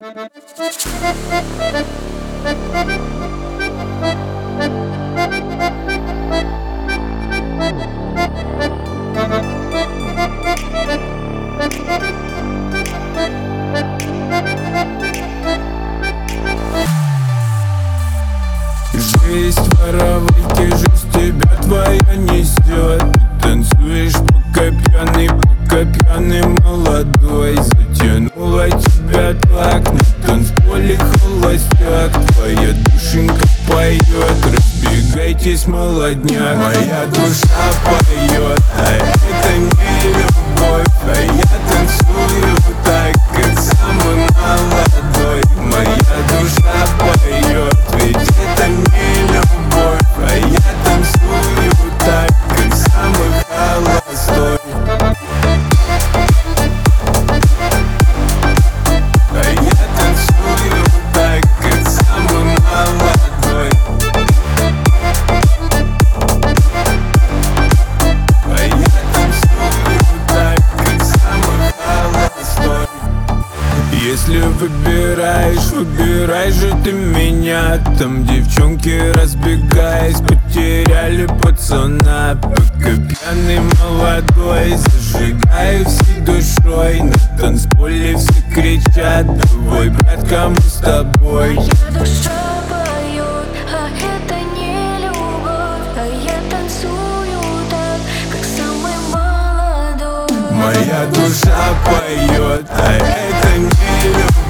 Жизнь воровайки, жизнь тебя твоя несет. Ты танцуешь пока пьяный молодой. Затянула тебя так, на танцполе холостяк. Твоя душенька поет, разбегайтесь, молодняк. Моя душа поет, а это не любовь. А я танцую так, как самый молодой. Моя душа поет, ведь это не любовь. А я танцую так, как самый холостой. А я танцую так, как самый молодой. А я танцую так, как самый холостой. Если выбирай же ты меня. Там девчонки, разбегаясь, потеряли пацана. Пока пьяный молодой, зажигаю всей душой. На танцполе все кричат: давай, брат, кому с тобой? Моя душа поет, а это не любовь. А я танцую так, как самый молодой. Моя душа поет, а это не любовь.